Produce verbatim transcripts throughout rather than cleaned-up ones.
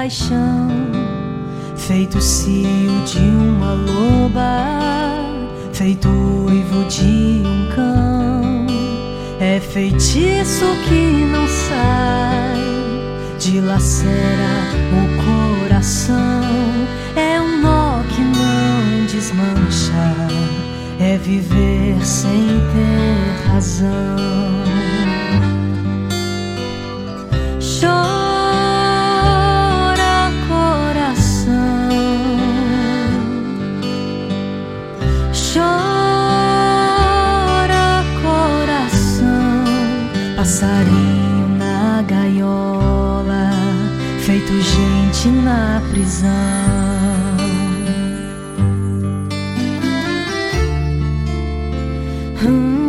paixão, feito cio de uma loba, feito uivo de um cão. É feitiço que não sai, dilacera o coração. É um nó que não desmancha, é viver sem ter razão. Chora, coração, chora, coração. Passarinho na gaiola, feito gente na prisão. hum.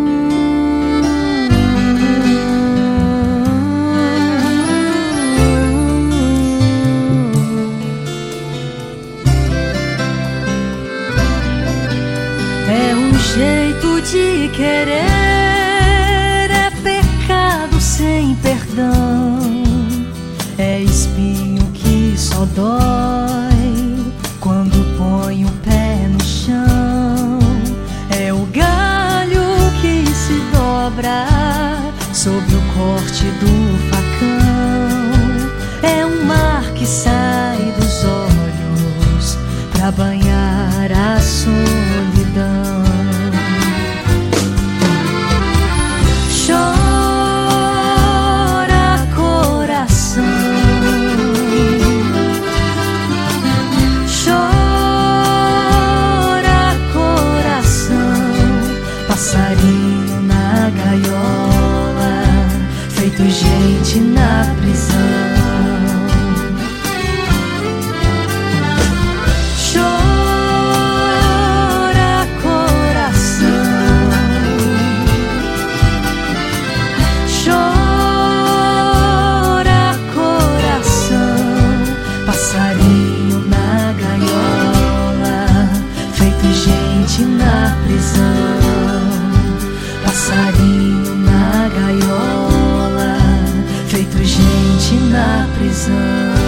É um jeito de querer, é pecado sem perdão. É espinho que só dói quando põe o pé no chão. É o galho que se dobra sob o corte do facão. É um mar que sai dos olhos pra banhar a solidão. Chora, coração, chora, coração. Passarinho na gaiola, feito gente na prisão. Passarinho na gaiola, feito gente na prisão. Passarinho na gaiola, feito gente na prisão.